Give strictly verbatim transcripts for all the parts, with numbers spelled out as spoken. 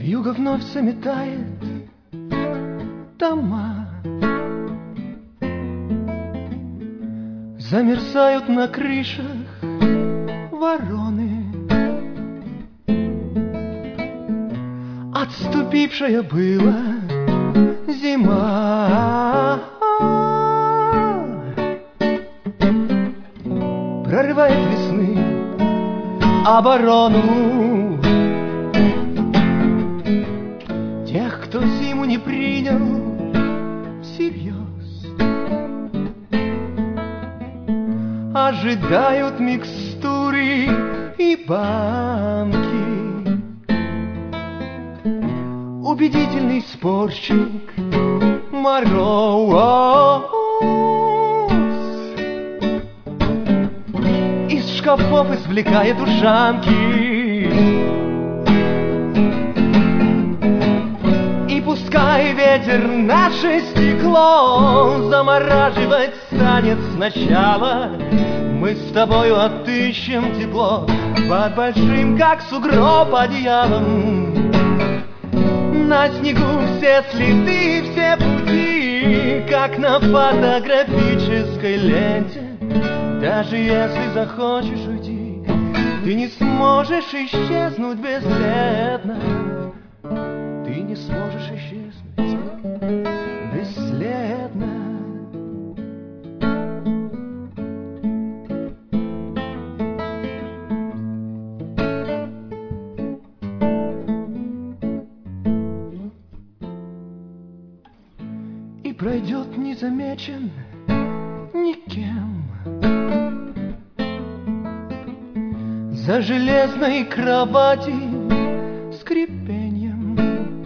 Вьюга вновь заметает дома, замерзают на крышах вороны. Отступившая была зима прорывает весны оборону. Тех, кто зиму не принял всерьез, ожидают микстуры и банки. Убедительный спорщик Мороз из шкафов извлекает ушанки. И пускай ветер наше стекло замораживать станет сначала, мы с тобою отыщем тепло под большим, как сугроб, одеялом. На снегу все следы, все пути, как на фотографической ленте. Даже если захочешь уйти, ты не сможешь исчезнуть бесследно. Ты не сможешь исчезнуть бесследно. И пройдет незамечен никем за железной кровати скрипеньем.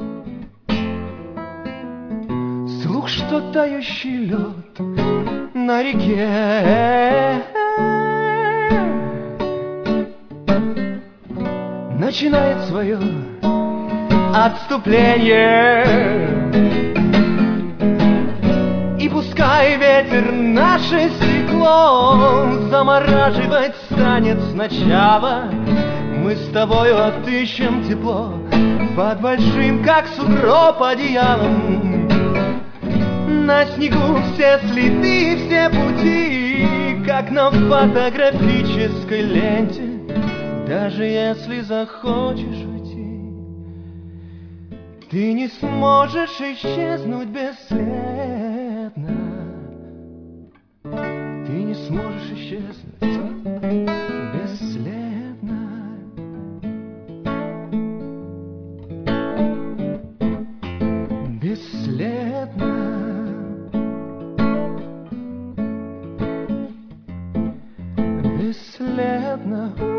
Слух, что тающий лед на реке начинает свое отступление. И пускай ветер наше стекло замораживать станет сначала, мы с тобою отыщем тепло под большим, как сугроб, одеялом. На снегу все следы, все пути, как на фотографической ленте. Даже если захочешь уйти, ты не сможешь исчезнуть бесследно. Ты не сможешь исчезнуть бесследно. Бесследно. Бесследно.